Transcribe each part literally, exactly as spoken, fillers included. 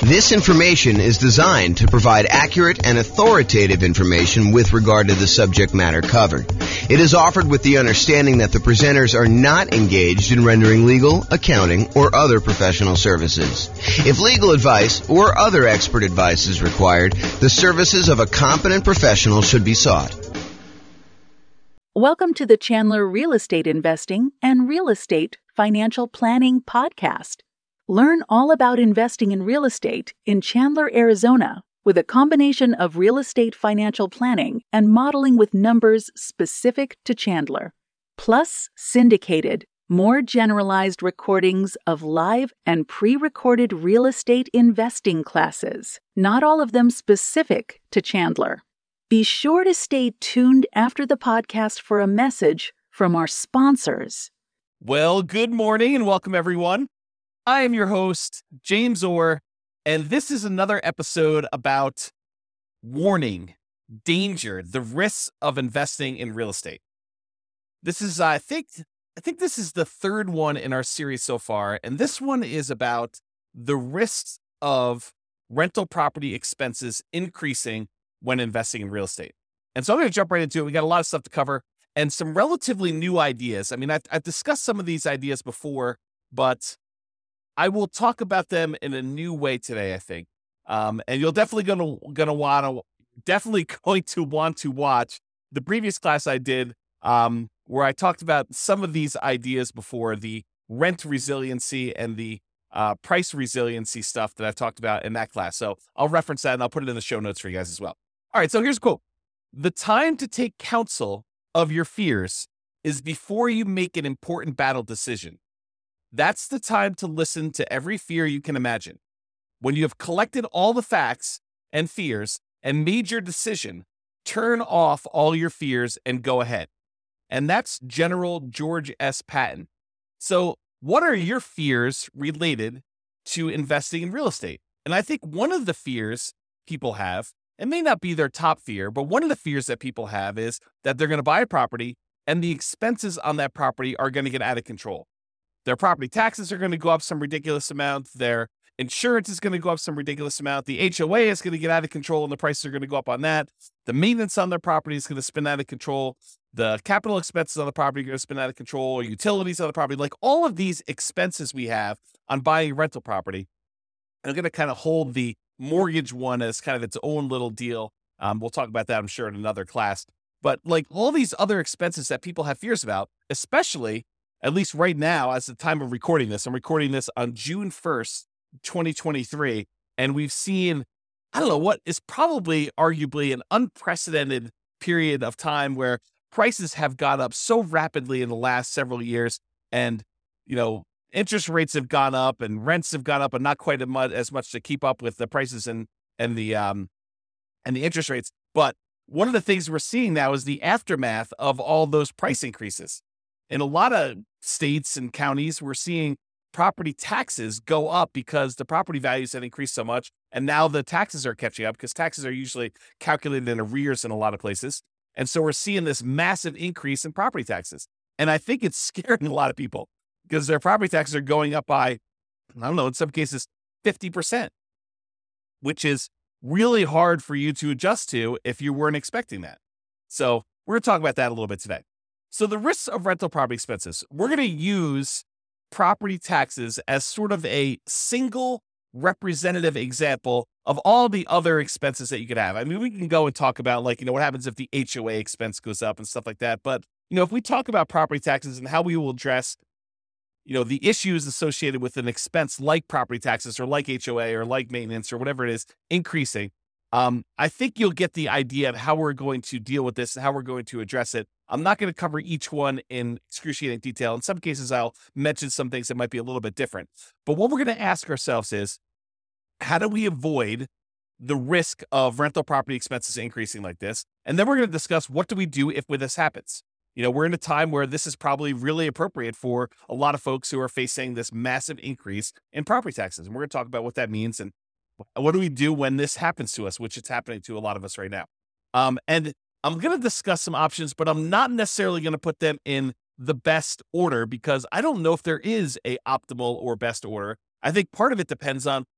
This information is designed to provide accurate and authoritative information with regard to the subject matter covered. It is offered with the understanding that the presenters are not engaged in rendering legal, accounting, or other professional services. If legal advice or other expert advice is required, the services of a competent professional should be sought. Welcome to the Chandler Real Estate Investing and Real Estate Financial Planning Podcast. Learn all about investing in real estate in Chandler, Arizona, with a combination of real estate financial planning and modeling with numbers specific to Chandler, plus syndicated, more generalized recordings of live and pre-recorded real estate investing classes, not all of them specific to Chandler. Be sure to stay tuned after the podcast for a message from our sponsors. Well, good morning and welcome, everyone. I am your host, James Orr, and this is another episode about warning, danger, the risks of investing in real estate. This is, I think, I think this is the third one in our series so far, and this one is about the risks of rental property expenses increasing when investing in real estate. And so I'm going to jump right into it. We got a lot of stuff to cover and some relatively new ideas. I mean, I've, I've discussed some of these ideas before, but I will talk about them in a new way today, I think. Um, and you're definitely going to going to want to definitely going to want to watch the previous class I did, um, where I talked about some of these ideas before, the rent resiliency and the uh, price resiliency stuff that I've talked about in that class. So I'll reference that and I'll put it in the show notes for you guys as well. All right, so here's a quote. "The time to take counsel of your fears is before you make an important battle decision. That's the time to listen to every fear you can imagine. When you have collected all the facts and fears and made your decision, turn off all your fears and go ahead." And that's General George S. Patton. So what are your fears related to investing in real estate? And I think one of the fears people have, it may not be their top fear, but one of the fears that people have is that they're going to buy a property and the expenses on that property are going to get out of control. Their property taxes are going to go up some ridiculous amount. Their insurance is going to go up some ridiculous amount. The H O A is going to get out of control and the prices are going to go up on that. The maintenance on their property is going to spin out of control. The capital expenses on the property are going to spin out of control. Utilities on the property, like all of these expenses we have on buying rental property, are going to kind of hold the mortgage one as kind of its own little deal. Um, we'll talk about that, I'm sure, in another class. But like all these other expenses that people have fears about, especially at least right now, as the time of recording this, I'm recording this on June first, twenty twenty-three, and we've seen, I don't know, what is probably arguably an unprecedented period of time where prices have gone up so rapidly in the last several years, and, you know, interest rates have gone up and rents have gone up, but not quite as much, as much to keep up with the prices and and the um and the interest rates. But one of the things we're seeing now is the aftermath of all those price increases. In a lot of states and counties, we're seeing property taxes go up because the property values have increased so much. And now the taxes are catching up because taxes are usually calculated in arrears in a lot of places. And so we're seeing this massive increase in property taxes. And I think it's scaring a lot of people because their property taxes are going up by, I don't know, in some cases, fifty percent, which is really hard for you to adjust to if you weren't expecting that. So we're going to talk about that a little bit today. So the risks of rental property expenses, we're going to use property taxes as sort of a single representative example of all the other expenses that you could have. I mean, we can go and talk about, like, you know, what happens if the H O A expense goes up and stuff like that. But, you know, if we talk about property taxes and how we will address, you know, the issues associated with an expense like property taxes or like H O A or like maintenance or whatever it is increasing, um, I think you'll get the idea of how we're going to deal with this and how we're going to address it. I'm not going to cover each one in excruciating detail. In some cases, I'll mention some things that might be a little bit different. But what we're going to ask ourselves is, how do we avoid the risk of rental property expenses increasing like this? And then we're going to discuss, what do we do if when this happens? You know, we're in a time where this is probably really appropriate for a lot of folks who are facing this massive increase in property taxes. And we're going to talk about what that means and what do we do when this happens to us, which it's happening to a lot of us right now. Um, and I'm going to discuss some options, but I'm not necessarily going to put them in the best order because I don't know if there is a optimal or best order. I think part of it depends on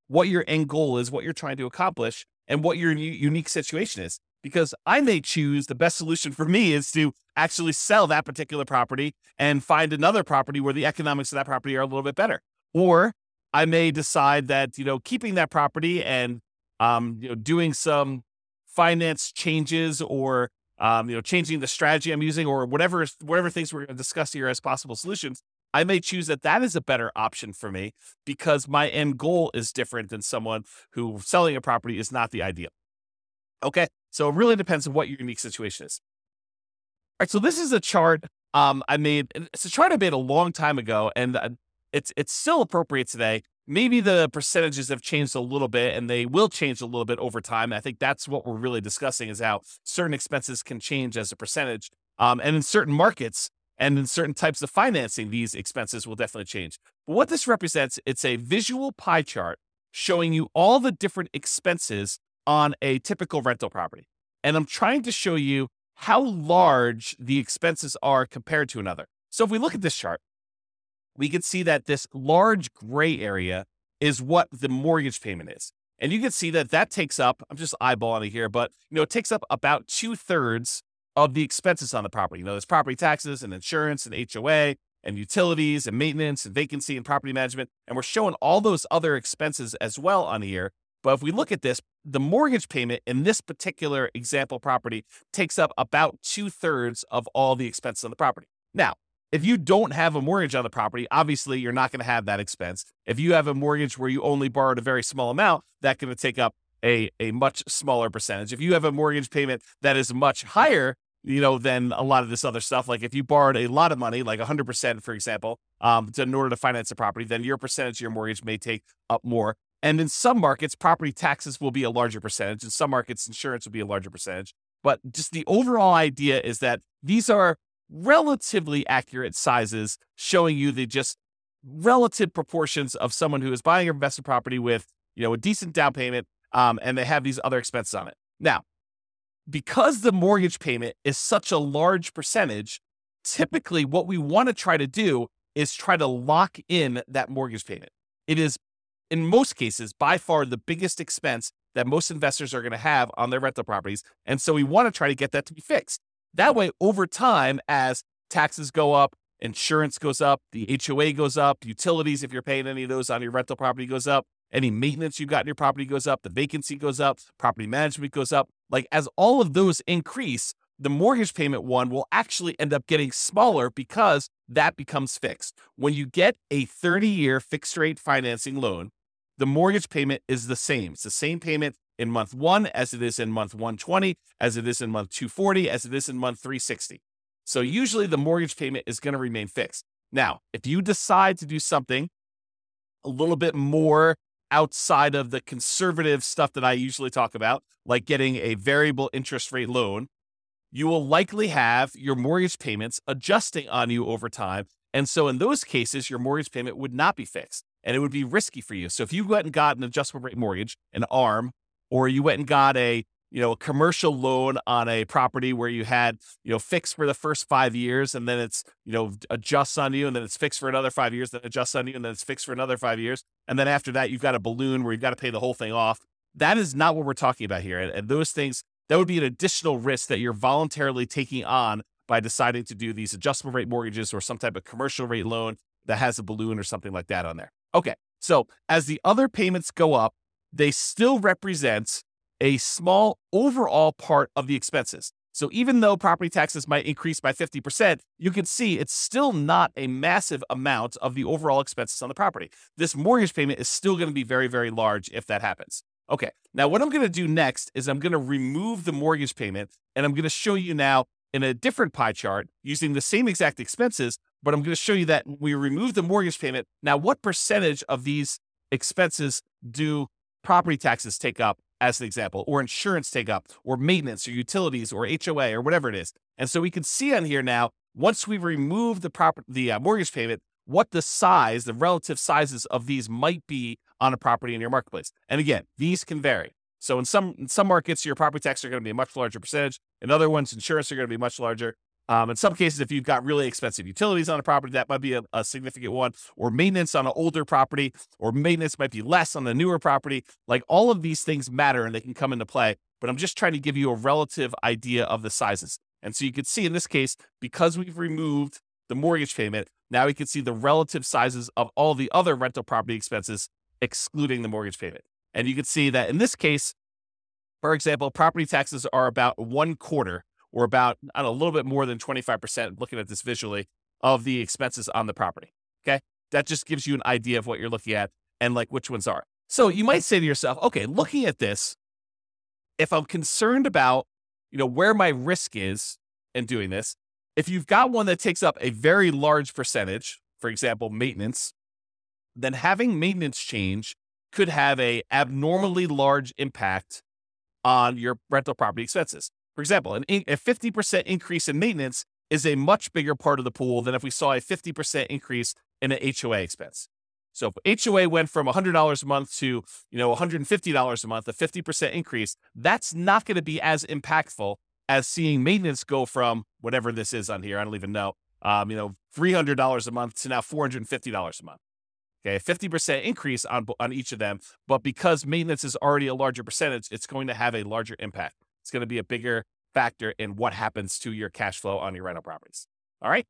what your end goal is, what you're trying to accomplish, and what your u- unique situation is. Because I may choose the best solution for me is to actually sell that particular property and find another property where the economics of that property are a little bit better. Or I may decide that, you know, keeping that property and, um, you know, doing some finance changes or, um, you know, changing the strategy I'm using or whatever, whatever things we're going to discuss here as possible solutions, I may choose that that is a better option for me because my end goal is different than someone who selling a property is not the ideal. Okay. So it really depends on what your unique situation is. All right. So this is a chart um, I made. It's a chart I made a long time ago, and uh, it's it's still appropriate today. Maybe the percentages have changed a little bit, and they will change a little bit over time. I think that's what we're really discussing is how certain expenses can change as a percentage. Um, and in certain markets and in certain types of financing, these expenses will definitely change. But what this represents, it's a visual pie chart showing you all the different expenses on a typical rental property. And I'm trying to show you how large the expenses are compared to another. So if we look at this chart, we can see that this large gray area is what the mortgage payment is. And you can see that that takes up, I'm just eyeballing it here, but you know, it takes up about two thirds of the expenses on the property. You know, there's property taxes and insurance and H O A and utilities and maintenance and vacancy and property management. And we're showing all those other expenses as well on here. But if we look at this, the mortgage payment in this particular example property takes up about two thirds of all the expenses on the property. Now, if you don't have a mortgage on the property, obviously you're not going to have that expense. If you have a mortgage where you only borrowed a very small amount, that's going to take up a, a much smaller percentage. If you have a mortgage payment that is much higher, you know, than a lot of this other stuff, like if you borrowed a lot of money, like one hundred percent, for example, um, to, in order to finance a property, then your percentage of your mortgage may take up more. And in some markets, property taxes will be a larger percentage. In some markets, insurance will be a larger percentage. But just the overall idea is that these are relatively accurate sizes showing you the just relative proportions of someone who is buying an investment property with, you know, a decent down payment, um, and they have these other expenses on it. Now, because the mortgage payment is such a large percentage, typically what we want to try to do is try to lock in that mortgage payment. It is, in most cases, by far the biggest expense that most investors are going to have on their rental properties. And so we want to try to get that to be fixed. That way, over time, as taxes go up, insurance goes up, the H O A goes up, utilities, if you're paying any of those on your rental property, goes up, any maintenance you've got in your property goes up, the vacancy goes up, property management goes up. Like as all of those increase, the mortgage payment one will actually end up getting smaller because that becomes fixed. When you get a thirty-year fixed rate financing loan, the mortgage payment is the same. It's the same payment in month one as it is in month one twenty, as it is in month two forty, as it is in month three sixty. So usually the mortgage payment is going to remain fixed. Now, if you decide to do something a little bit more outside of the conservative stuff that I usually talk about, like getting a variable interest rate loan, you will likely have your mortgage payments adjusting on you over time. And so in those cases, your mortgage payment would not be fixed and it would be risky for you. So if you went and got an adjustable rate mortgage, an A R M, or you went and got a, you know, a commercial loan on a property where you had, you know, fixed for the first five years and then it's, you know, adjusts on you and then it's fixed for another five years, then adjusts on you and then it's fixed for another five years. And then after that, you've got a balloon where you've got to pay the whole thing off. That is not what we're talking about here. And, and those things, that would be an additional risk that you're voluntarily taking on by deciding to do these adjustable rate mortgages or some type of commercial rate loan that has a balloon or something like that on there. Okay. So as the other payments go up, they still represent a small overall part of the expenses. So even though property taxes might increase by fifty percent, you can see it's still not a massive amount of the overall expenses on the property. This mortgage payment is still going to be very, very large if that happens. Okay, now what I'm going to do next is I'm going to remove the mortgage payment, and I'm going to show you now in a different pie chart using the same exact expenses, but I'm going to show you that when we remove the mortgage payment, now what percentage of these expenses do property taxes take up, as an example, or insurance take up, or maintenance, or utilities, or H O A, or whatever it is. And so we can see on here now, once we remove the property, the uh, mortgage payment, what the size, the relative sizes of these might be on a property in your marketplace. And again, these can vary. So in some in some markets, your property taxes are going to be a much larger percentage. In other ones, insurance are going to be much larger. Um, in some cases, if you've got really expensive utilities on a property, that might be a, a significant one, or maintenance on an older property, or maintenance might be less on a newer property. Like all of these things matter and they can come into play, but I'm just trying to give you a relative idea of the sizes. And so you can see in this case, because we've removed the mortgage payment, now we can see the relative sizes of all the other rental property expenses, excluding the mortgage payment. And you can see that in this case, for example, property taxes are about one quarter or about I don't know, a little bit more than twenty-five percent, looking at this visually, of the expenses on the property, okay? That just gives you an idea of what you're looking at and like which ones are. So you might say to yourself, okay, looking at this, if I'm concerned about, you know, where my risk is in doing this, if you've got one that takes up a very large percentage, for example, maintenance, then having maintenance change could have a abnormally large impact on your rental property expenses. For example, an, a fifty percent increase in maintenance is a much bigger part of the pool than if we saw a fifty percent increase in an H O A expense. So if H O A went from one hundred dollars a month to, you know, one hundred fifty dollars a month, a fifty percent increase, that's not going to be as impactful as seeing maintenance go from whatever this is on here, I don't even know, um, you know, three hundred dollars a month to now four hundred fifty dollars a month. Okay, a fifty percent increase on, on each of them, but because maintenance is already a larger percentage, it's going to have a larger impact. It's going to be a bigger factor in what happens to your cash flow on your rental properties. All right.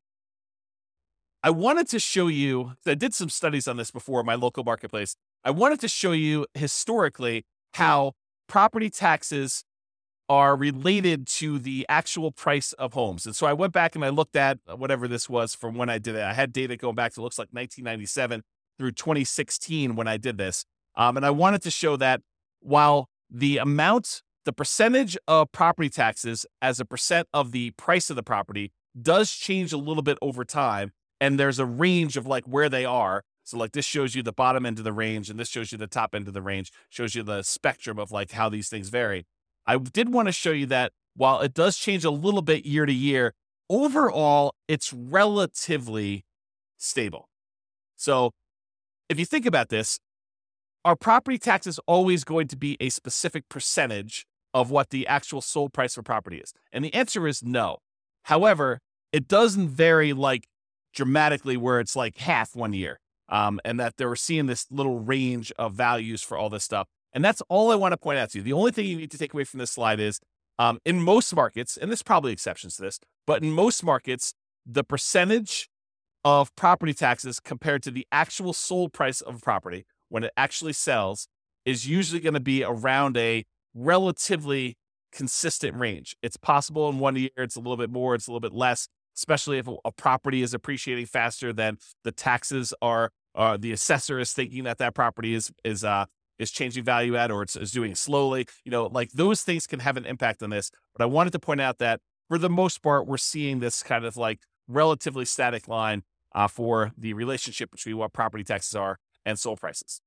I wanted to show you, I did some studies on this before in my local marketplace. I wanted to show you historically how property taxes are related to the actual price of homes. And so I went back and I looked at whatever this was from when I did it. I had data going back to looks like nineteen ninety-seven through twenty sixteen when I did this. Um, and I wanted to show that while the amount, the percentage of property taxes as a percent of the price of the property does change a little bit over time. And there's a range of like where they are. So like this shows you the bottom end of the range and this shows you the top end of the range, shows you the spectrum of like how these things vary. I did want to show you that while it does change a little bit year to year, overall, it's relatively stable. So if you think about this, are property taxes always going to be a specific percentage of what the actual sold price of a property is? And the answer is no. However, it doesn't vary like dramatically where it's like half one year, um, and that they were seeing this little range of values for all this stuff. And that's all I want to point out to you. The only thing you need to take away from this slide is um, in most markets, and there's probably exceptions to this, but in most markets, the percentage of property taxes compared to the actual sold price of a property when it actually sells is usually going to be around a relatively consistent range. It's possible in one year, it's a little bit more, it's a little bit less, especially if a property is appreciating faster than the taxes are, uh, the assessor is thinking that that property is is uh is changing value at, or it's is doing it slowly. You know, like those things can have an impact on this. But I wanted to point out that for the most part, we're seeing this kind of like relatively static line uh, for the relationship between what property taxes are and sold prices.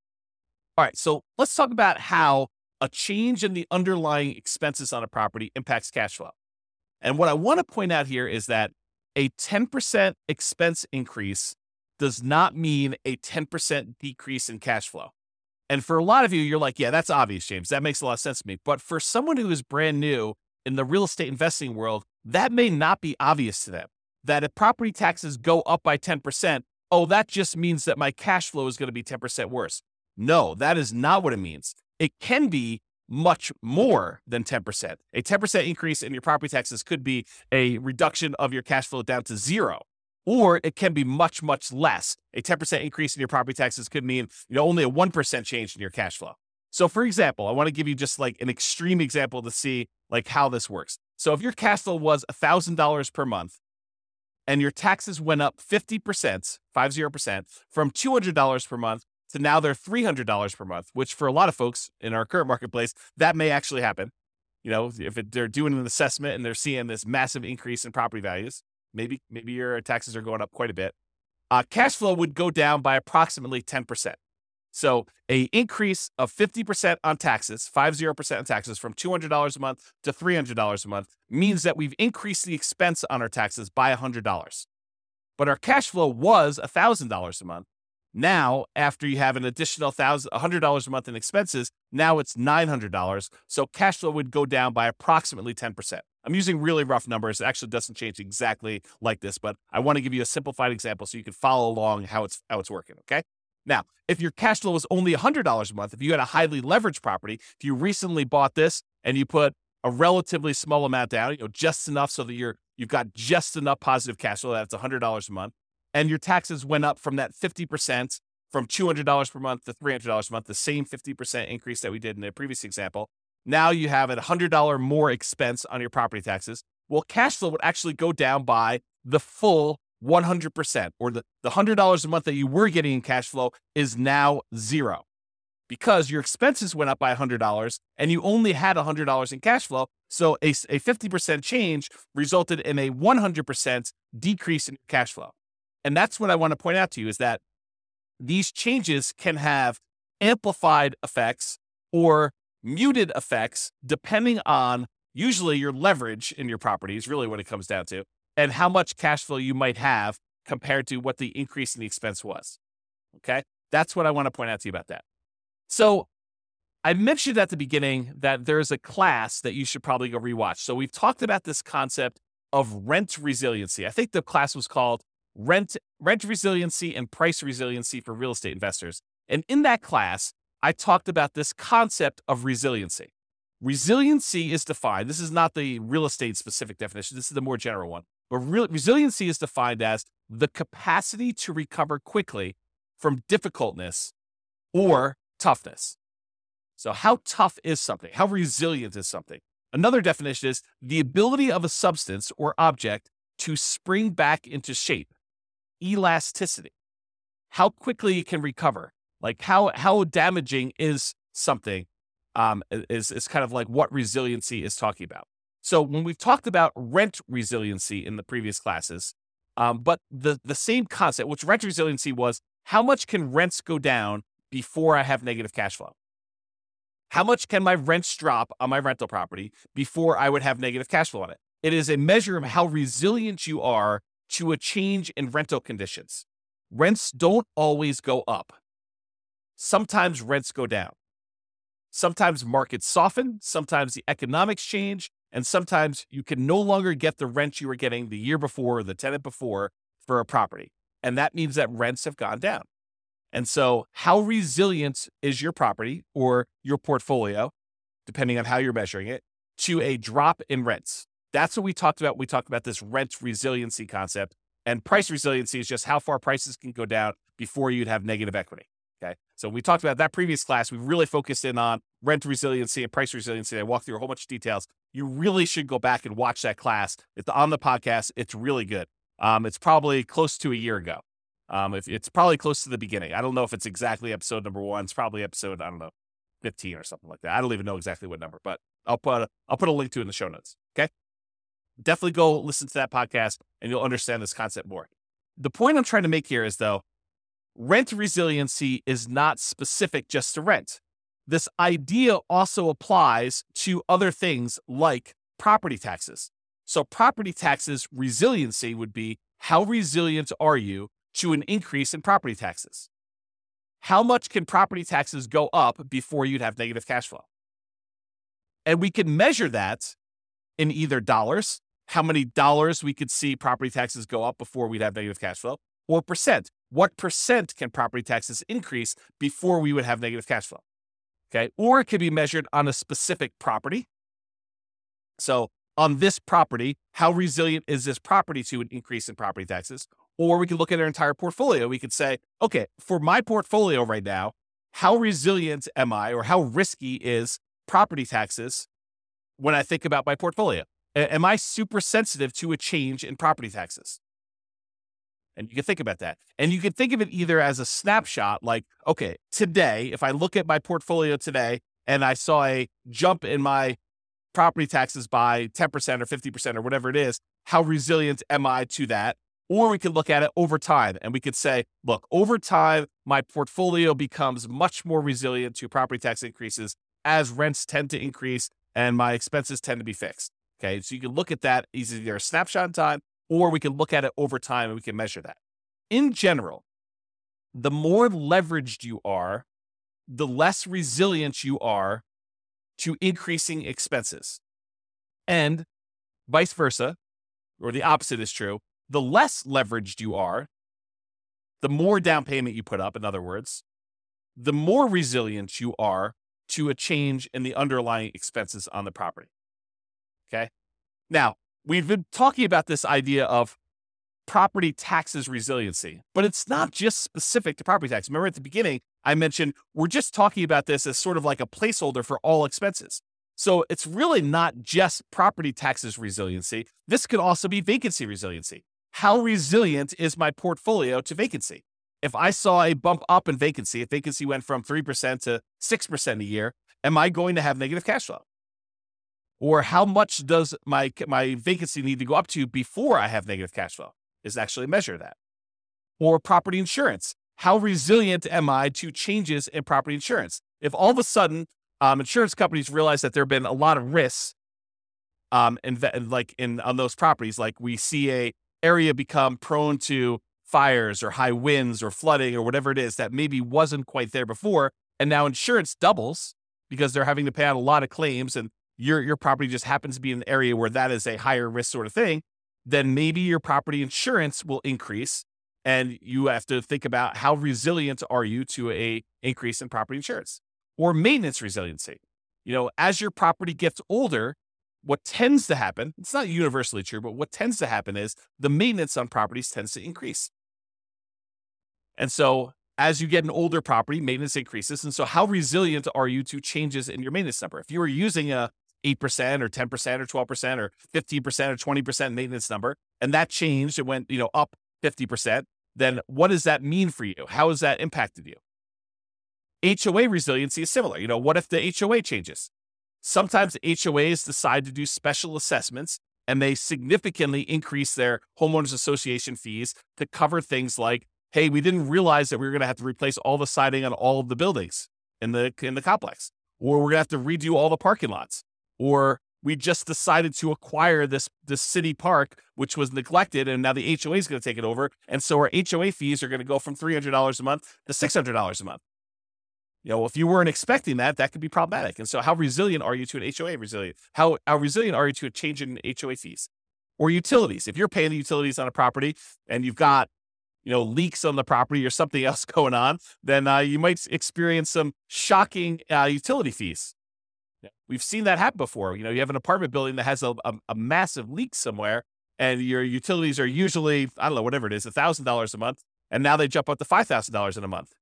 All right, so let's talk about how a change in the underlying expenses on a property impacts cash flow. And what I want to point out here is that a ten percent expense increase does not mean a ten percent decrease in cash flow. And for a lot of you, you're like, yeah, that's obvious, James. That makes a lot of sense to me. But for someone who is brand new in the real estate investing world, that may not be obvious to them. That if property taxes go up by ten percent, oh, that just means that my cash flow is going to be ten percent worse. No, that is not what it means. It can be much more than ten percent. A ten percent increase in your property taxes could be a reduction of your cash flow down to zero. Or it can be much, much less. A ten percent increase in your property taxes could mean, you know, only a one percent change in your cash flow. So for example, I want to give you just like an extreme example to see like how this works. So if your cash flow was one thousand dollars per month and your taxes went up fifty percent, fifty percent, from two hundred dollars per month to now they're three hundred dollars per month, which for a lot of folks in our current marketplace, that may actually happen. You know, if it, they're doing an assessment and they're seeing this massive increase in property values, maybe maybe your taxes are going up quite a bit. Uh, cash flow would go down by approximately ten percent. So a increase of fifty percent on taxes, fifty percent on taxes from two hundred dollars a month to three hundred dollars a month means that we've increased the expense on our taxes by one hundred dollars. But our cash flow was one thousand dollars a month. Now, after you have an additional one hundred dollars a month in expenses, now it's nine hundred dollars. So cash flow would go down by approximately ten percent. I'm using really rough numbers. It actually doesn't change exactly like this, but I want to give you a simplified example so you can follow along how it's how it's working, okay? Now, if your cash flow was only one hundred dollars a month, if you had a highly leveraged property, if you recently bought this and you put a relatively small amount down, you know, just enough so that you're you've got just enough positive cash flow, that's one hundred dollars a month, and your taxes went up from that fifty percent from two hundred dollars per month to three hundred dollars a month, the same fifty percent increase that we did in the previous example. Now you have a one hundred dollars more expense on your property taxes. Well, cash flow would actually go down by the full one hundred percent, or the, the one hundred dollars a month that you were getting in cash flow is now zero because your expenses went up by one hundred dollars and you only had one hundred dollars in cash flow. So a, a fifty percent change resulted in a one hundred percent decrease in cash flow. And that's what I want to point out to you is that these changes can have amplified effects or muted effects depending on usually your leverage in your property is really what it comes down to, and how much cash flow you might have compared to what the increase in the expense was. Okay? That's what I want to point out to you about that. So I mentioned at the beginning that there's a class that you should probably go rewatch. So we've talked about this concept of rent resiliency. I think the class was called Rent, Rent Resiliency and Price Resiliency for Real Estate Investors. And in that class, I talked about this concept of resiliency. Resiliency is defined, this is not the real estate specific definition, this is the more general one. But real, resiliency is defined as the capacity to recover quickly from difficultness or toughness. So how tough is something? How resilient is something? Another definition is the ability of a substance or object to spring back into shape. Elasticity. How quickly it can recover. Like how, how damaging is something um, is, is kind of like what resiliency is talking about. So when we've talked about rent resiliency in the previous classes, um, but the, the same concept, which rent resiliency was, how much can rents go down before I have negative cash flow? How much can my rents drop on my rental property before I would have negative cash flow on it? It is a measure of how resilient you are to a change in rental conditions. Rents don't always go up. Sometimes rents go down. Sometimes markets soften, sometimes the economics change, and sometimes you can no longer get the rent you were getting the year before or the tenant before for a property. And that means that rents have gone down. And so how resilient is your property or your portfolio, depending on how you're measuring it, to a drop in rents? That's what we talked about. We talked about this rent resiliency concept, and price resiliency is just how far prices can go down before you'd have negative equity. Okay. So we talked about that previous class. We really focused in on rent resiliency and price resiliency. I walked through a whole bunch of details. You really should go back and watch that class. It's on the podcast. It's really good. Um, it's probably close to a year ago. Um, if it's probably close to the beginning. I don't know if it's exactly episode number one. It's probably episode, I don't know, fifteen or something like that. I don't even know exactly what number, but I'll put a, I'll put a link to it in the show notes. Okay. Definitely go listen to that podcast and you'll understand this concept more. The point I'm trying to make here is, though, rent resiliency is not specific just to rent. This idea also applies to other things like property taxes. So property taxes resiliency would be, how resilient are you to an increase in property taxes? How much can property taxes go up before you'd have negative cash flow? And we can measure that in either dollars, how many dollars we could see property taxes go up before we'd have negative cash flow, or percent. What percent can property taxes increase before we would have negative cash flow? Okay. Or it could be measured on a specific property. So on this property, how resilient is this property to an increase in property taxes? Or we could look at our entire portfolio. We could say, okay, for my portfolio right now, how resilient am I, or how risky is property taxes when I think about my portfolio? A- am I super sensitive to a change in property taxes? And you can think about that. And you can think of it either as a snapshot, like, okay, today, if I look at my portfolio today and I saw a jump in my property taxes by ten percent or fifty percent or whatever it is, how resilient am I to that? Or we could look at it over time and we could say, look, over time, my portfolio becomes much more resilient to property tax increases as rents tend to increase and my expenses tend to be fixed. Okay, so you can look at that as either a snapshot in time, or we can look at it over time and we can measure that. In general, the more leveraged you are, the less resilient you are to increasing expenses. And Vice versa, or the opposite is true. The less leveraged you are, the more down payment you put up, in other words, the more resilient you are to a change in the underlying expenses on the property. Okay? Now, we've been talking about this idea of property taxes resiliency, but it's not just specific to property tax. Remember at the beginning, I mentioned we're just talking about this as sort of like a placeholder for all expenses. So it's really not just property taxes resiliency. This could also be vacancy resiliency. How resilient is my portfolio to vacancy? If I saw a bump up in vacancy, if vacancy went from three percent to six percent a year, am I going to have negative cash flow? Or how much does my, my vacancy need to go up to before I have negative cash flow? Is actually measure that. Or property insurance. How resilient am I to changes in property insurance? If all of a sudden um, insurance companies realize that there have been a lot of risks um, in, like in on those properties, like we see a area become prone to fires or high winds or flooding or whatever it is that maybe wasn't quite there before, and now insurance doubles because they're having to pay out a lot of claims, and your your property just happens to be in an area where that is a higher risk sort of thing, then maybe your property insurance will increase, and you have to think about how resilient are you to a increase in property insurance. Or maintenance resiliency. You know, as your property gets older, what tends to happen, it's not universally true, but what tends to happen is the maintenance on properties tends to increase. And so as you get an older property, maintenance increases. And so how resilient are you to changes in your maintenance number? If you were using a eight percent or ten percent or twelve percent or fifteen percent or twenty percent maintenance number, and that changed, it went, you know, up fifty percent, then what does that mean for you? How has that impacted you? H O A resiliency is similar. You know, what if the H O A changes? Sometimes H O As decide to do special assessments, and they significantly increase their homeowners association fees to cover things like, hey, we didn't realize that we were going to have to replace all the siding on all of the buildings in the in the complex, or we're going to have to redo all the parking lots, or we just decided to acquire this this city park, which was neglected, and now the H O A is going to take it over, and so our H O A fees are going to go from three hundred dollars a month to six hundred dollars a month. You know, if you weren't expecting that, that could be problematic. And so how resilient are you to an H O A resilient? How, how resilient are you to a change in H O A fees? Or utilities. If you're paying the utilities on a property and you've got, you know, leaks on the property or something else going on, then uh, you might experience some shocking uh, utility fees. We've seen that happen before. You know, you have an apartment building that has a, a, a massive leak somewhere, and your utilities are usually, I don't know, whatever it is, one thousand dollars a month, and now they jump up to five thousand dollars in a month.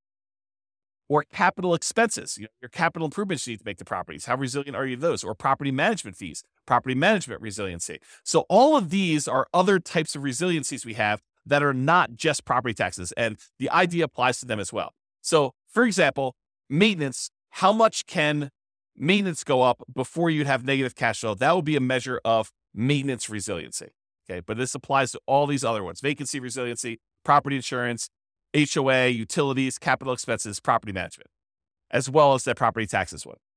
Or capital expenses, you know, your capital improvements you need to make to properties. How resilient are you to those? Or property management fees, property management resiliency. So all of these are other types of resiliencies we have that are not just property taxes, and the idea applies to them as well. So, for example, maintenance, how much can maintenance go up before you'd have negative cash flow? That would be a measure of maintenance resiliency. Okay, but this applies to all these other ones: vacancy resiliency, property insurance, H O A, utilities, capital expenses, property management, as well as that property taxes one.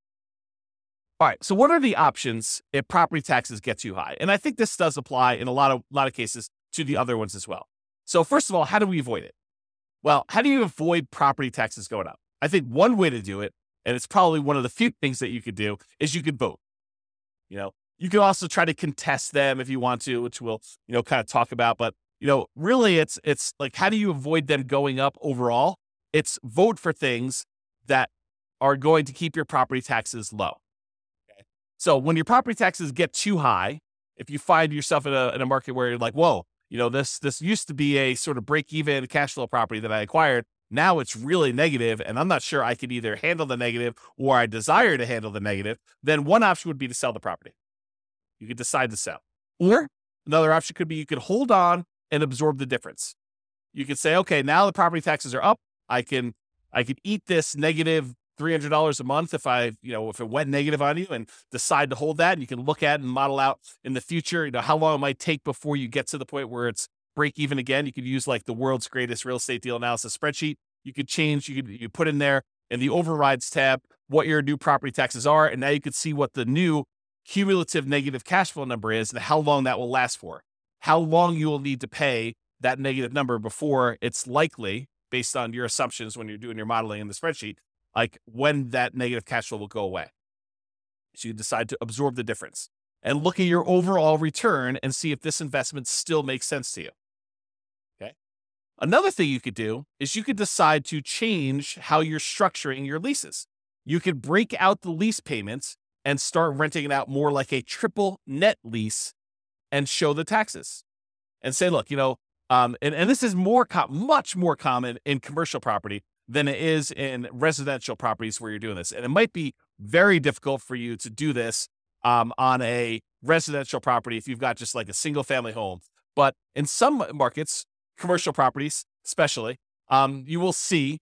All right, so what are the options if property taxes get too high? And I think this does apply in a lot of lot of cases to the other ones as well. So first of all, how do we avoid it? Well, how do you avoid property taxes going up? I think one way to do it, and it's probably one of the few things that you could do, is you could vote. You know, you can also try to contest them if you want to, which we'll, you know, kind of talk about, but you know, really it's, it's like, how do you avoid them going up overall? It's vote for things that are going to keep your property taxes low. Okay? So when your property taxes get too high, if you find yourself in a, in a market where you're like, whoa, you know, this, this used to be a sort of break even cash flow property that I acquired. Now it's really negative, and I'm not sure I could either handle the negative or I desire to handle the negative. Then one option would be to sell the property. You could decide to sell. Or another option could be you could hold on and absorb the difference. You could say, okay, now the property taxes are up. I can, I could eat this negative three hundred dollars a month if I, you know, if it went negative on you, and decide to hold that. And you can look at and model out in the future, you know, how long it might take before you get to the point where it's break even again. You could use like the world's greatest real estate deal analysis spreadsheet. You could change, you could, you put in there in the overrides tab what your new property taxes are. And now you could see what the new cumulative negative cash flow number is and how long that will last for. How long you will need to pay that negative number before it's likely, based on your assumptions when you're doing your modeling in the spreadsheet, like when that negative cash flow will go away. So you decide to absorb the difference. and look at your overall return and see if this investment still makes sense to you. Okay. Another thing you could do is you could decide to change how you're structuring your leases. You could break out the lease payments and start renting it out more like a triple net lease and show the taxes and say, look, you know, um, and, and this is more, com- much more common in commercial property than it is in residential properties where you're doing this. And it might be very difficult for you to do this um, on a residential property if you've got just like a single family home. But in some markets, commercial properties especially, um, you will see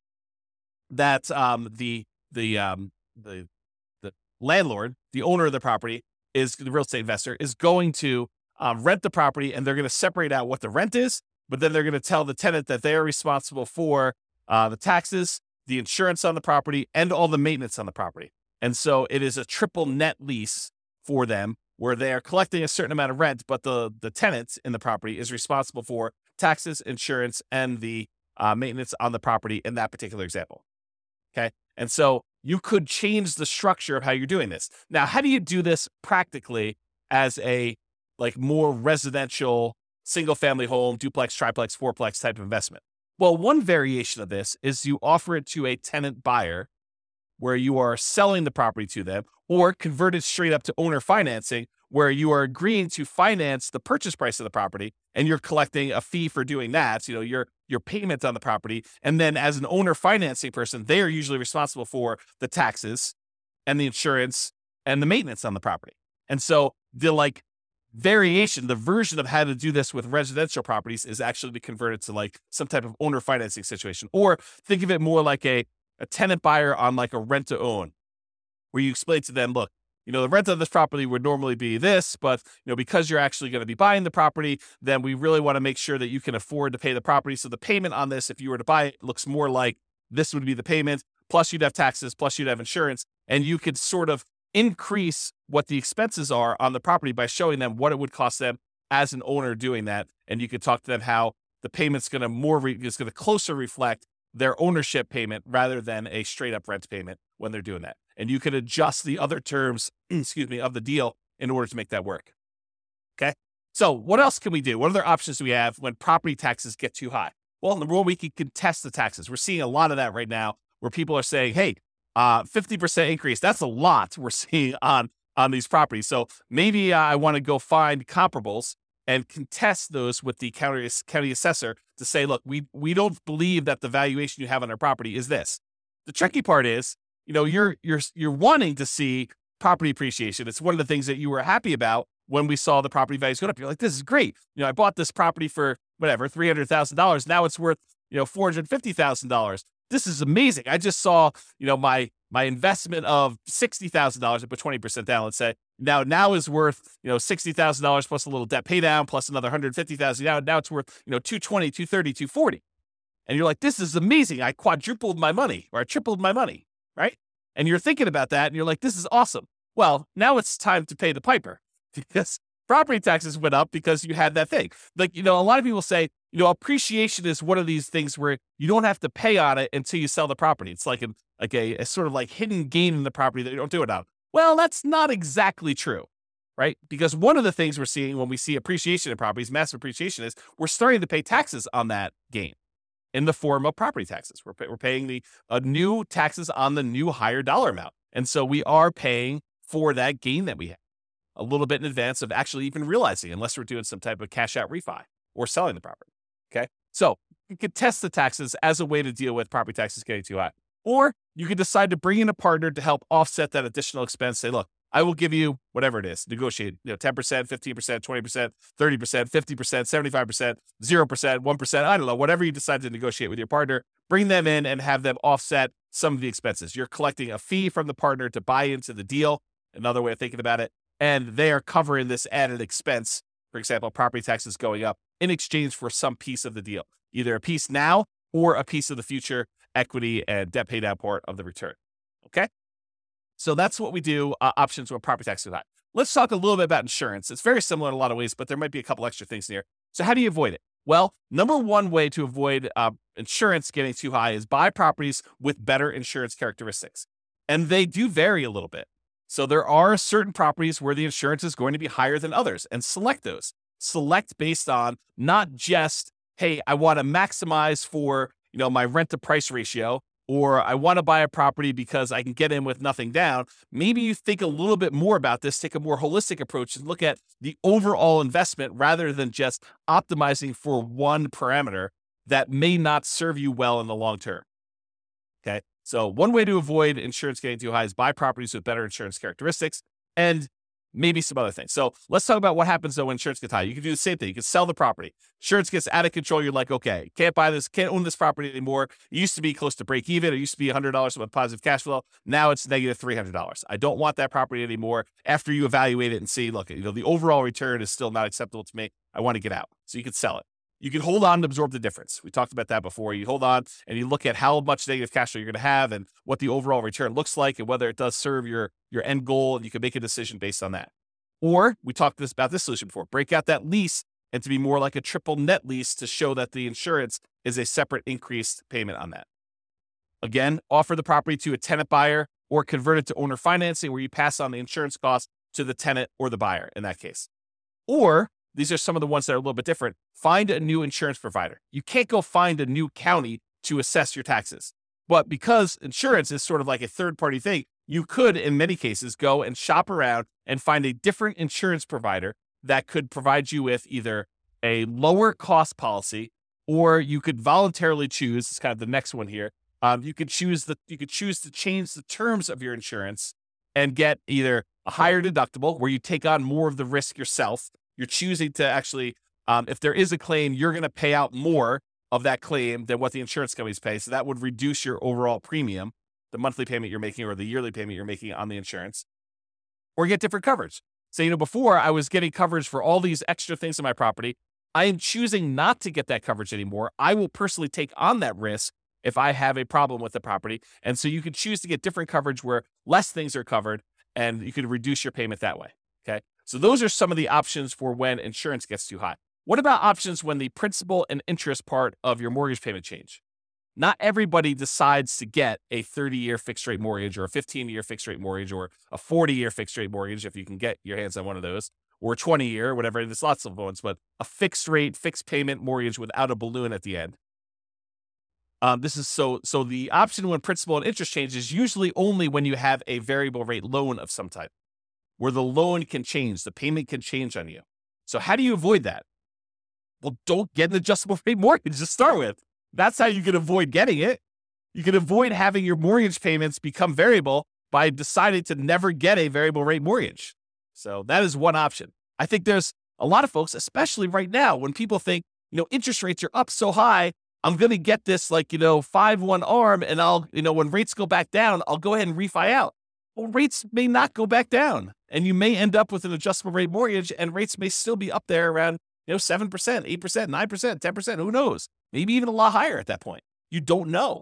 that um, the the um, the the landlord, the owner of the property, is the real estate investor, is going to um, rent the property, and they're going to separate out what the rent is, but then they're going to tell the tenant that they are responsible for uh, the taxes, the insurance on the property, and all the maintenance on the property. And so it is a triple net lease for them where they are collecting a certain amount of rent, but the, the tenant in the property is responsible for taxes, insurance, and the uh, maintenance on the property in that particular example. Okay. And so you could change the structure of how you're doing this. Now, how do you do this practically as a like more residential single family home, duplex, triplex, fourplex type of investment? Well, one variation of this is you offer it to a tenant buyer where you are selling the property to them, or convert it straight up to owner financing where you are agreeing to finance the purchase price of the property and you're collecting a fee for doing that. So, you know, your, your payment on the property. And then as an owner financing person, they are usually responsible for the taxes and the insurance and the maintenance on the property. And so the like variation, the version of how to do this with residential properties is actually to convert it to like some type of owner financing situation, or think of it more like a, a tenant buyer on like a rent to own, where you explain to them, look, you know, the rent of this property would normally be this, but, you know, because you're actually going to be buying the property, then we really want to make sure that you can afford to pay the property. So the payment on this, if you were to buy it, looks more like this would be the payment, plus you'd have taxes, plus you'd have insurance, and you could sort of increase what the expenses are on the property by showing them what it would cost them as an owner doing that. And you could talk to them how the payment's going to more, re- is going to closer reflect their ownership payment rather than a straight up rent payment when they're doing that. And you could adjust the other terms, excuse me, of the deal in order to make that work. Okay. So what else can we do? What other options do we have when property taxes get too high? Well, number one, we can contest the taxes. We're seeing a lot of that right now where people are saying, hey, uh, fifty percent increase. That's a lot we're seeing on, on these properties. So maybe uh, I want to go find comparables and contest those with the county, county assessor to say, look, we, we don't believe that the valuation you have on our property is this. The tricky part is, you know, you're, you're, you're wanting to see property appreciation. It's one of the things that you were happy about when we saw the property values go up. You're like, this is great. You know, I bought this property for whatever, three hundred thousand dollars. Now it's worth, you know, four hundred fifty thousand dollars. This is amazing. I just saw, you know, my, my investment of sixty thousand dollars, I put twenty percent down, let's say, now, now is worth, you know, sixty thousand dollars plus a little debt pay down, plus another one hundred fifty thousand dollars. Now, now it's worth, you know, two twenty, two thirty, two forty. And you're like, this is amazing. I quadrupled my money, or I tripled my money, right? And you're thinking about that and you're like, this is awesome. Well, now it's time to pay the piper because property taxes went up because you had that thing. Like, you know, a lot of people say, you know, appreciation is one of these things where you don't have to pay on it until you sell the property. It's like, a, like a, a sort of like hidden gain in the property that you don't do it on. Well, that's not exactly true, right? Because one of the things we're seeing when we see appreciation in properties, massive appreciation, is we're starting to pay taxes on that gain in the form of property taxes. We're, pay, we're paying the uh, new taxes on the new higher dollar amount. And so we are paying for that gain that we have a little bit in advance of actually even realizing, unless we're doing some type of cash out refi or selling the property. Okay. So you could test the taxes as a way to deal with property taxes getting too high. Or you could decide to bring in a partner to help offset that additional expense. Say, look, I will give you whatever it is, negotiate, you know, ten percent, fifteen percent, twenty percent, thirty percent, fifty percent, seventy-five percent, zero percent, one percent. I don't know, whatever you decide to negotiate with your partner, bring them in and have them offset some of the expenses. You're collecting a fee from the partner to buy into the deal. Another way of thinking about it. And they are covering this added expense. For example, property taxes going up in exchange for some piece of the deal, either a piece now or a piece of the future equity and debt pay down part of the return. Okay. So that's what we do, uh, options when property taxes are high. Let's talk a little bit about insurance. It's very similar in a lot of ways, but there might be a couple extra things in here. So how do you avoid it? Well, number one way to avoid uh, insurance getting too high is buy properties with better insurance characteristics. And they do vary a little bit. So there are certain properties where the insurance is going to be higher than others, and select those. Select based on not just, hey, I want to maximize for, you know, my rent to price ratio, or I want to buy a property because I can get in with nothing down. Maybe you think a little bit more about this, take a more holistic approach and look at the overall investment rather than just optimizing for one parameter that may not serve you well in the long term. Okay. So one way to avoid insurance getting too high is buy properties with better insurance characteristics and maybe some other things. So let's talk about what happens though when insurance gets high. You can do the same thing. You can sell the property. Insurance gets out of control. You're like, okay, can't buy this, can't own this property anymore. It used to be close to break even. It used to be one hundred dollars with positive cash flow. Now it's negative three hundred dollars. I don't want that property anymore. After you evaluate it and see, look, you know, the overall return is still not acceptable to me. I want to get out. So you can sell it. You can hold on and absorb the difference. We talked about that before. You hold on and you look at how much negative cash flow you're going to have and what the overall return looks like and whether it does serve your, your end goal, and you can make a decision based on that. Or we talked this, about this solution before, break out that lease and to be more like a triple net lease to show that the insurance is a separate increased payment on that. Again, offer the property to a tenant buyer or convert it to owner financing where you pass on the insurance cost to the tenant or the buyer in that case. Or these are some of the ones that are a little bit different. Find a new insurance provider. You can't go find a new county to assess your taxes. But because insurance is sort of like a third-party thing, you could, in many cases, go and shop around and find a different insurance provider that could provide you with either a lower cost policy, or you could voluntarily choose, it's kind of the next one here, um, you could choose the you could choose to change the terms of your insurance and get either a higher deductible where you take on more of the risk yourself. You're choosing to actually, um, if there is a claim, you're going to pay out more of that claim than what the insurance companies pay. So that would reduce your overall premium, the monthly payment you're making or the yearly payment you're making on the insurance, or get different coverage. So, you know, before I was getting coverage for all these extra things in my property. I am choosing not to get that coverage anymore. I will personally take on that risk if I have a problem with the property. And so you could choose to get different coverage where less things are covered and you could reduce your payment that way. Okay. So those are some of the options for when insurance gets too high. What about options when the principal and interest part of your mortgage payment change? Not everybody decides to get a thirty-year fixed rate mortgage or a fifteen-year fixed rate mortgage or a forty-year fixed rate mortgage, if you can get your hands on one of those, or twenty-year, whatever. There's lots of ones, but a fixed rate, fixed payment mortgage without a balloon at the end. Um, this is so, so the option when principal and interest change is usually only when you have a variable rate loan of some type, where the loan can change, the payment can change on you. So how do you avoid that? Well, don't get an adjustable rate mortgage to start with. That's how you can avoid getting it. You can avoid having your mortgage payments become variable by deciding to never get a variable rate mortgage. So that is one option. I think there's a lot of folks, especially right now, when people think, you know, interest rates are up so high, I'm going to get this like, you know, five one arm and I'll, you know, when rates go back down, I'll go ahead and refi out. Well, rates may not go back down and you may end up with an adjustable rate mortgage and rates may still be up there around, you know, seven percent, eight percent, nine percent, ten percent, who knows? Maybe even a lot higher at that point. You don't know.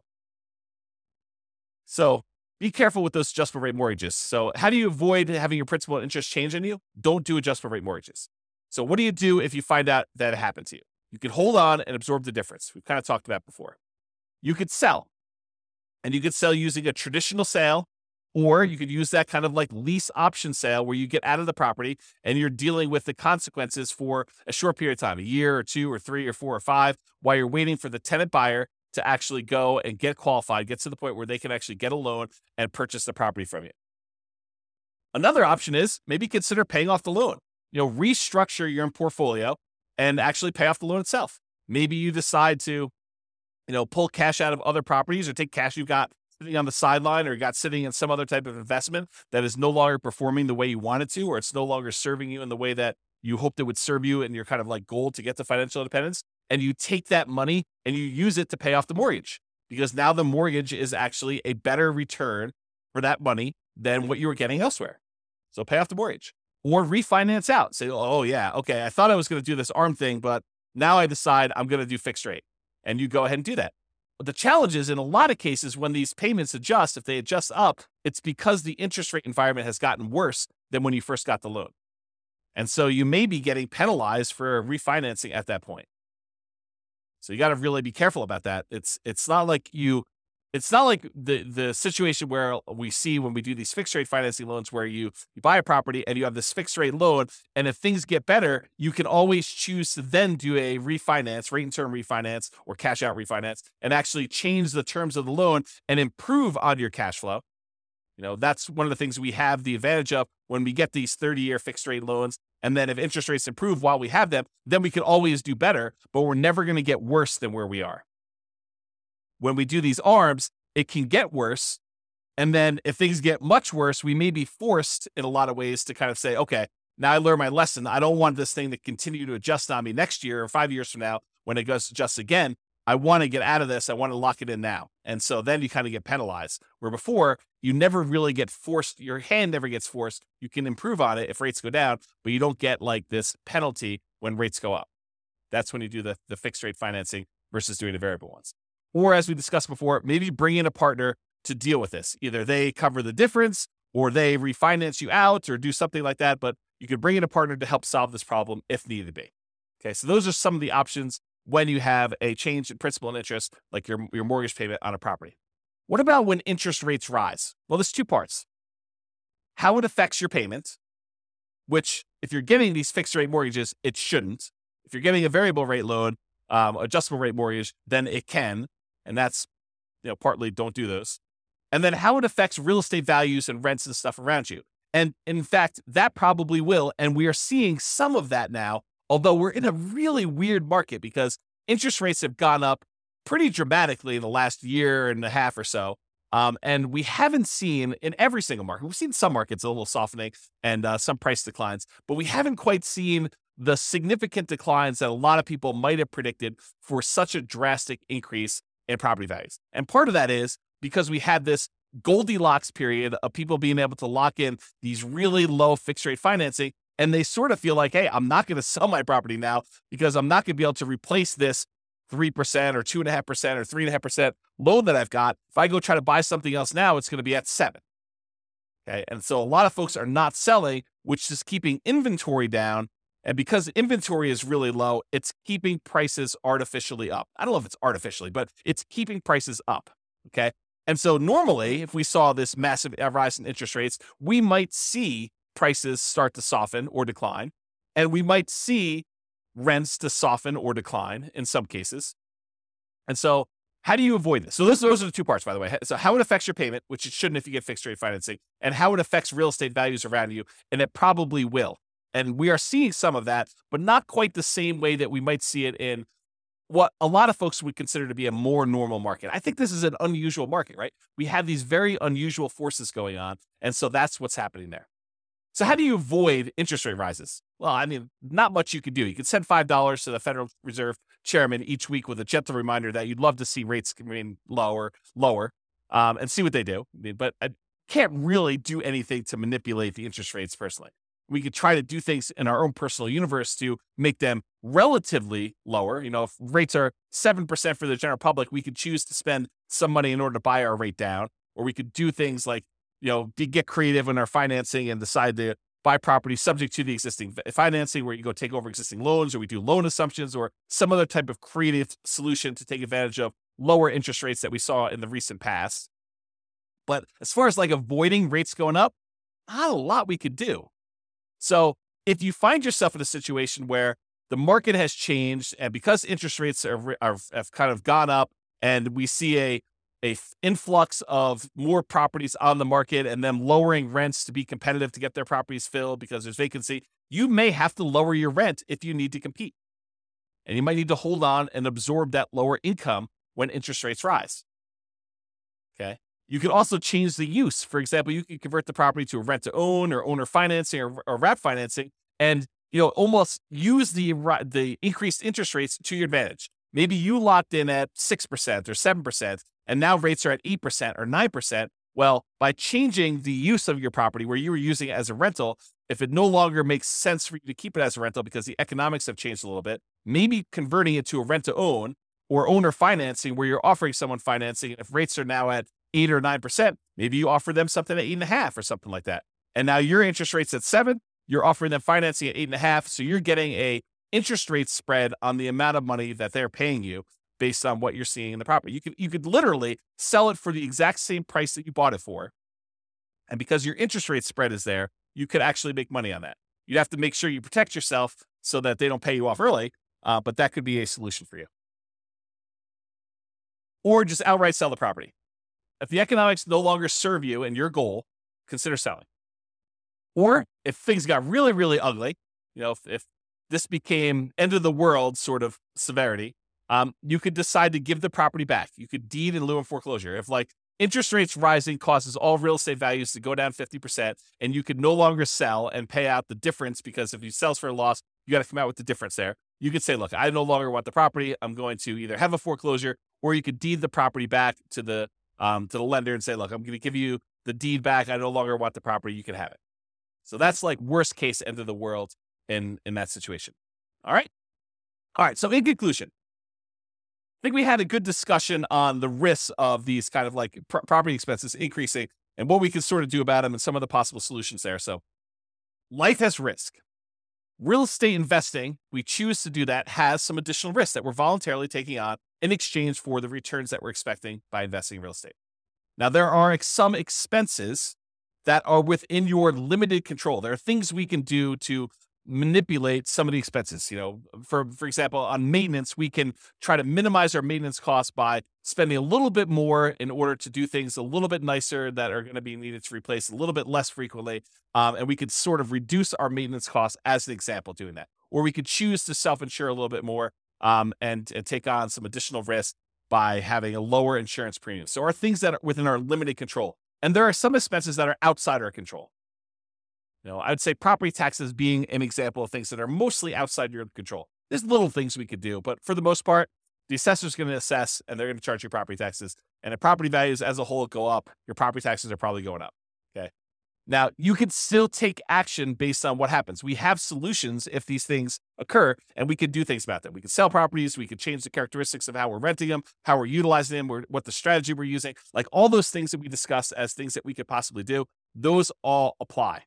So be careful with those adjustable rate mortgages. So how do you avoid having your principal and interest change on you? Don't do adjustable rate mortgages. So what do you do if you find out that it happened to you? You can hold on and absorb the difference. We've kind of talked about before. You could sell. And you could sell using a traditional sale, or you could use that kind of like lease option sale where you get out of the property and you're dealing with the consequences for a short period of time, a year or two or three or four or five, while you're waiting for the tenant buyer to actually go and get qualified, get to the point where they can actually get a loan and purchase the property from you. Another option is maybe consider paying off the loan. You know, restructure your portfolio and actually pay off the loan itself. Maybe you decide to, you know, pull cash out of other properties or take cash you've got sitting on the sideline or you got sitting in some other type of investment that is no longer performing the way you want it to, or it's no longer serving you in the way that you hoped it would serve you in your kind of like goal to get to financial independence. And you take that money and you use it to pay off the mortgage, because now the mortgage is actually a better return for that money than what you were getting elsewhere. So pay off the mortgage or refinance out. Say, oh yeah, okay, I thought I was going to do this ARM thing, but now I decide I'm going to do fixed rate. And you go ahead and do that. But the challenge is in a lot of cases when these payments adjust, if they adjust up, it's because the interest rate environment has gotten worse than when you first got the loan. And so you may be getting penalized for refinancing at that point. So you got to really be careful about that. It's it's not like you, it's not like the the situation where we see when we do these fixed rate financing loans where you, you buy a property and you have this fixed rate loan, and if things get better, you can always choose to then do a refinance, rate and term refinance or cash out refinance, and actually change the terms of the loan and improve on your cash flow. You know, that's one of the things we have the advantage of when we get these thirty-year fixed rate loans. And then if interest rates improve while we have them, then we can always do better, but we're never going to get worse than where we are. When we do these A R Ms, it can get worse. And then if things get much worse, we may be forced in a lot of ways to kind of say, okay, now I learned my lesson. I don't want this thing to continue to adjust on me next year or five years from now when it goes adjusts again. I want to get out of this. I want to lock it in now. And so then you kind of get penalized, where before you never really get forced. Your hand never gets forced. You can improve on it if rates go down, but you don't get like this penalty when rates go up. That's when you do the, the fixed rate financing versus doing the variable ones. Or as we discussed before, maybe bring in a partner to deal with this. Either they cover the difference or they refinance you out or do something like that. But you could bring in a partner to help solve this problem if needed be. Okay, so those are some of the options when you have a change in principal and interest, like your, your mortgage payment on a property. What about when interest rates rise? Well, there's two parts. How it affects your payment, which if you're getting these fixed rate mortgages, it shouldn't. If you're getting a variable rate loan, um, adjustable rate mortgage, then it can. And that's, you know, partly don't do those. And then how it affects real estate values and rents and stuff around you. And in fact, that probably will. And we are seeing some of that now, although we're in a really weird market because interest rates have gone up pretty dramatically in the last year and a half or so. Um, and we haven't seen in every single market, we've seen some markets a little softening and uh, some price declines, but we haven't quite seen the significant declines that a lot of people might have predicted for such a drastic increase in property values. And part of that is because we had this Goldilocks period of people being able to lock in these really low fixed rate financing. And they sort of feel like, hey, I'm not going to sell my property now because I'm not going to be able to replace this three percent or two point five percent or three point five percent loan that I've got. If I go try to buy something else now, it's going to be at seven. Okay. And so a lot of folks are not selling, which is keeping inventory down. And because inventory is really low, it's keeping prices artificially up. I don't know if it's artificially, but it's keeping prices up. Okay. And so normally, if we saw this massive rise in interest rates, we might see prices start to soften or decline, and we might see rents to soften or decline in some cases. And so how do you avoid this? So this, those are the two parts, by the way. So how it affects your payment, which it shouldn't if you get fixed rate financing, and how it affects real estate values around you, and it probably will. And we are seeing some of that, but not quite the same way that we might see it in what a lot of folks would consider to be a more normal market. I think this is an unusual market, right? We have these very unusual forces going on, and so that's what's happening there. So how do you avoid interest rate rises? Well, I mean, not much you could do. You could send five dollars to the Federal Reserve chairman each week with a gentle reminder that you'd love to see rates remain lower, lower, um, and see what they do. I mean, but I can't really do anything to manipulate the interest rates personally. We could try to do things in our own personal universe to make them relatively lower. You know, if rates are seven percent for the general public, we could choose to spend some money in order to buy our rate down, or we could do things like, you know, get creative in our financing and decide to buy property subject to the existing financing, where you go take over existing loans, or we do loan assumptions, or some other type of creative solution to take advantage of lower interest rates that we saw in the recent past. But as far as like avoiding rates going up, not a lot we could do. So if you find yourself in a situation where the market has changed, and because interest rates are, are have kind of gone up, and we see a a influx of more properties on the market and them lowering rents to be competitive to get their properties filled because there's vacancy, you may have to lower your rent if you need to compete. And you might need to hold on and absorb that lower income when interest rates rise. Okay. You can also change the use. For example, you can convert the property to a rent to own or owner financing or, or wrap financing, and, you know, almost use the, the increased interest rates to your advantage. Maybe you locked in at six percent or seven percent, and now rates are at eight percent or nine percent. Well, by changing the use of your property where you were using it as a rental, if it no longer makes sense for you to keep it as a rental because the economics have changed a little bit, maybe converting it to a rent to own or owner financing where you're offering someone financing. If rates are now at eight or nine percent, maybe you offer them something at eight and a half or something like that. And now your interest rate's at seven, you're offering them financing at eight and a half. So you're getting a interest rate spread on the amount of money that they're paying you. based on what you're seeing in the property. You could you could literally sell it for the exact same price that you bought it for. And because your interest rate spread is there, you could actually make money on that. You'd have to make sure you protect yourself so that they don't pay you off early, uh, but that could be a solution for you. Or just outright sell the property. If the economics no longer serve you and your goal, consider selling. Or if things got really, really ugly, you know, if, if this became end of the world sort of severity, um, you could decide to give the property back. You could deed in lieu of foreclosure. If like interest rates rising causes all real estate values to go down fifty percent and you could no longer sell and pay out the difference, because if you sell for a loss, you got to come out with the difference there. You could say, look, I no longer want the property. I'm going to either have a foreclosure, or you could deed the property back to the um, to the lender and say, look, I'm going to give you the deed back. I no longer want the property. You can have it. So that's like worst case end of the world in, in that situation. All right. All right. So in conclusion, I think we had a good discussion on the risks of these kind of like pr- property expenses increasing and what we can sort of do about them and some of the possible solutions there. So life has risk. Real estate investing, we choose to do that, has some additional risks that we're voluntarily taking on in exchange for the returns that we're expecting by investing in real estate. Now, there are some expenses that are within your limited control. There are things we can do to manipulate some of the expenses. You know, for, for example, on maintenance, we can try to minimize our maintenance costs by spending a little bit more in order to do things a little bit nicer that are going to be needed to replace a little bit less frequently. Um, and we could sort of reduce our maintenance costs as an example doing that. Or we could choose to self-insure a little bit more um, and, and take on some additional risk by having a lower insurance premium. So are things that are within our limited control. And there are some expenses that are outside our control. You know, I would say property taxes being an example of things that are mostly outside your control. There's little things we could do, but for the most part, the assessor's going to assess and they're going to charge you property taxes. And if property values as a whole go up, your property taxes are probably going up. Okay. Now, you can still take action based on what happens. We have solutions if these things occur, and we can do things about them. We can sell properties. We can change the characteristics of how we're renting them, how we're utilizing them, or what the strategy we're using. Like all those things that we discuss as things that we could possibly do, those all apply.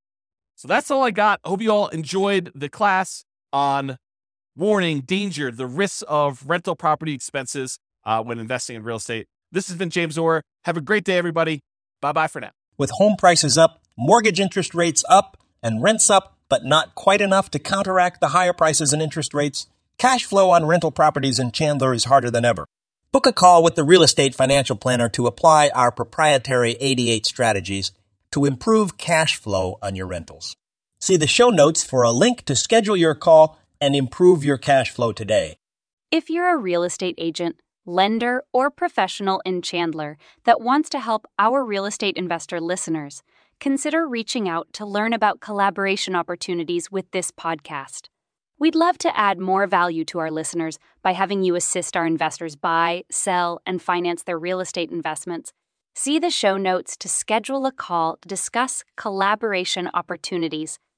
So that's all I got. I hope you all enjoyed the class on warning, danger, the risks of rental property expenses uh, when investing in real estate. This has been James Orr. Have a great day, everybody. Bye-bye for now. With home prices up, mortgage interest rates up, and rents up, but not quite enough to counteract the higher prices and interest rates, cash flow on rental properties in Chandler is harder than ever. Book a call with the Real Estate Financial Planner to apply our proprietary eighty-eight strategies to improve cash flow on your rentals. See the show notes for a link to schedule your call and improve your cash flow today. If you're a real estate agent, lender, or professional in Chandler that wants to help our real estate investor listeners, consider reaching out to learn about collaboration opportunities with this podcast. We'd love to add more value to our listeners by having you assist our investors buy, sell, and finance their real estate investments. See the show notes to schedule a call to discuss collaboration opportunities.